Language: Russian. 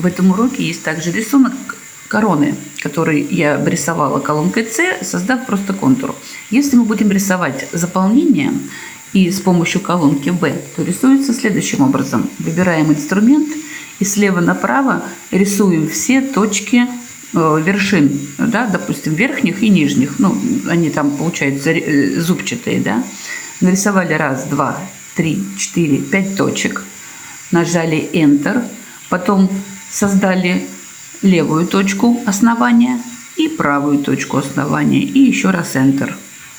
В этом уроке есть также рисунок короны, который я рисовала колонкой С, создав просто контур. Если мы будем рисовать заполнение и с помощью колонки В, то рисуется следующим образом. Выбираем инструмент и слева направо рисуем все точки вершин, да, допустим, верхних и нижних. Ну, они там получаются зубчатые, да. Нарисовали 1, 2, 3, 4, 5 точек. Нажали Enter. Потом создали левую точку основания и правую точку основания. И еще раз Enter.